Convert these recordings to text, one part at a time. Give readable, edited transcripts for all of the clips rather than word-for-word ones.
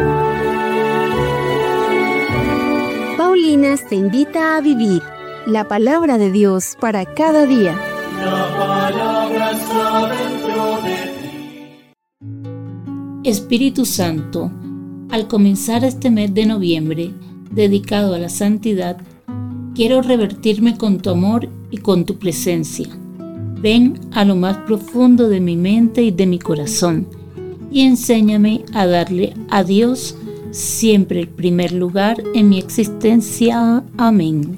Paulinas te invita a vivir la palabra de Dios para cada día. La palabra está dentro de ti. Espíritu Santo, al comenzar este mes de noviembre, dedicado a la santidad, quiero revertirme con tu amor y con tu presencia. Ven a lo más profundo de mi mente y de mi corazón y enséñame a darle a Dios siempre el primer lugar en mi existencia. Amén.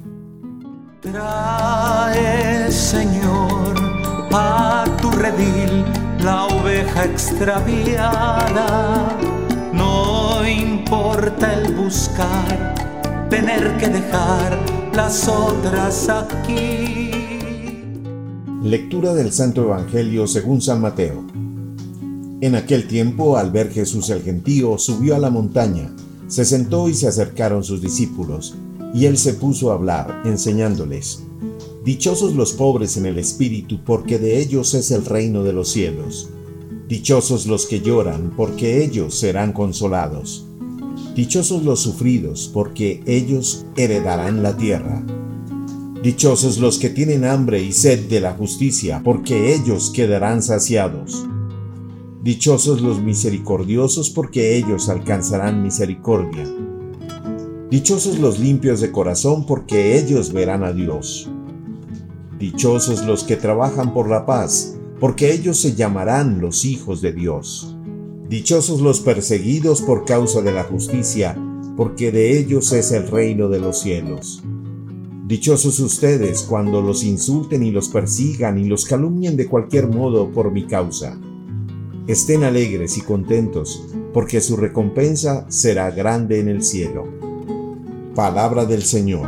Trae, Señor, a tu redil la oveja extraviada. No importa el buscar, tener que dejar las otras aquí. Lectura del Santo Evangelio según San Mateo. En aquel tiempo, al ver Jesús el gentío, subió a la montaña, se sentó y se acercaron sus discípulos, y él se puso a hablar, enseñándoles: Dichosos los pobres en el espíritu, porque de ellos es el reino de los cielos. Dichosos los que lloran, porque ellos serán consolados. Dichosos los sufridos, porque ellos heredarán la tierra. Dichosos los que tienen hambre y sed de la justicia, porque ellos quedarán saciados. Dichosos los misericordiosos, porque ellos alcanzarán misericordia. Dichosos los limpios de corazón, porque ellos verán a Dios. Dichosos los que trabajan por la paz, porque ellos se llamarán los hijos de Dios. Dichosos los perseguidos por causa de la justicia, porque de ellos es el reino de los cielos. Dichosos ustedes cuando los insulten y los persigan y los calumnien de cualquier modo por mi causa. Estén alegres y contentos, porque su recompensa será grande en el cielo. Palabra del Señor.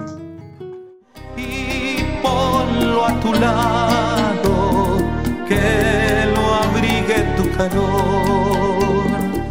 Y ponlo a tu lado, que lo abrigue tu calor.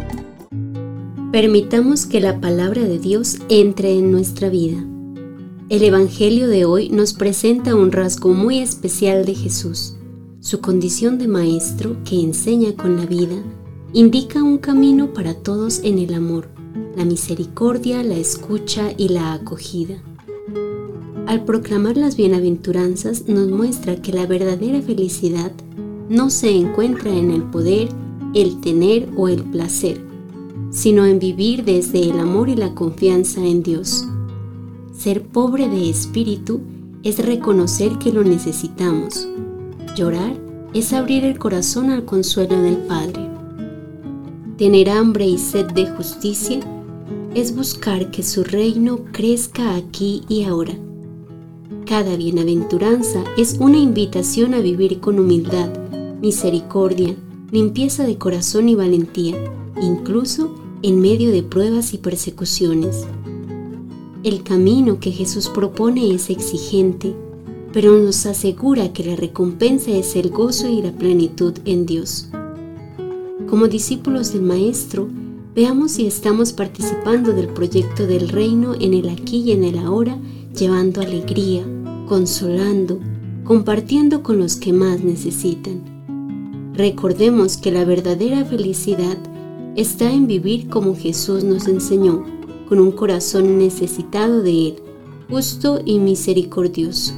Permitamos que la palabra de Dios entre en nuestra vida. El Evangelio de hoy nos presenta un rasgo muy especial de Jesús. Su condición de maestro, que enseña con la vida, indica un camino para todos en el amor, la misericordia, la escucha y la acogida. Al proclamar las bienaventuranzas nos muestra que la verdadera felicidad no se encuentra en el poder, el tener o el placer, sino en vivir desde el amor y la confianza en Dios. Ser pobre de espíritu es reconocer que lo necesitamos. Llorar es abrir el corazón al consuelo del Padre. Tener hambre y sed de justicia es buscar que su reino crezca aquí y ahora. Cada bienaventuranza es una invitación a vivir con humildad, misericordia, limpieza de corazón y valentía, incluso en medio de pruebas y persecuciones. El camino que Jesús propone es exigente, pero nos asegura que la recompensa es el gozo y la plenitud en Dios. Como discípulos del Maestro, veamos si estamos participando del proyecto del reino en el aquí y en el ahora, llevando alegría, consolando, compartiendo con los que más necesitan. Recordemos que la verdadera felicidad está en vivir como Jesús nos enseñó, con un corazón necesitado de Él, justo y misericordioso.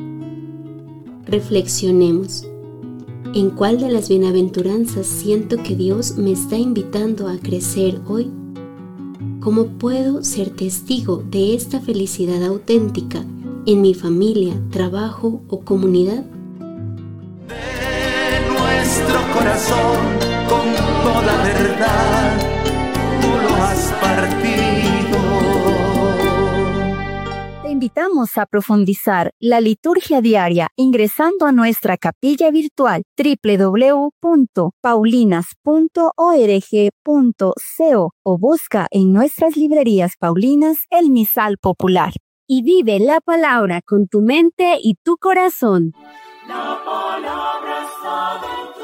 Reflexionemos. ¿En cuál de las bienaventuranzas siento que Dios me está invitando a crecer hoy? ¿Cómo puedo ser testigo de esta felicidad auténtica en mi familia, trabajo o comunidad? De nuestro corazón, con toda verdad, tú lo has partido. Te invitamos a profundizar la liturgia diaria ingresando a nuestra capilla virtual www.paulinas.org.co o busca en nuestras librerías paulinas el misal popular. Y vive la palabra con tu mente y tu corazón. La palabra está dentro